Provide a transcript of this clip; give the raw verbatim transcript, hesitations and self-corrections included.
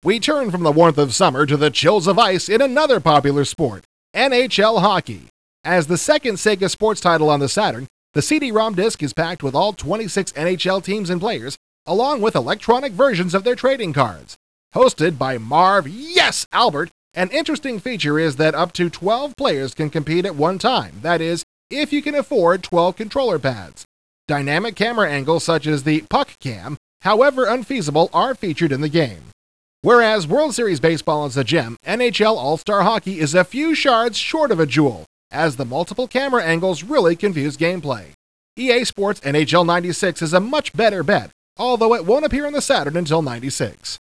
We turn from the warmth of summer to the chills of ice in another popular sport, N H L hockey. As the second Sega Sports title on the Saturn, the C D ROM disc is packed with all twenty-six N H L teams and players, along with electronic versions of their trading cards. Hosted by Marv Yes Albert, an interesting feature is that up to twelve players can compete at one time, that is, if you can afford twelve controller pads. Dynamic camera angles such as the puck cam, however unfeasible, are featured in the game. Whereas World Series Baseball is a gem, N H L All-Star Hockey is a few shards short of a jewel, as the multiple camera angles really confuse gameplay. E A Sports N H L ninety-six is a much better bet, although it won't appear on the Saturn until ninety-six.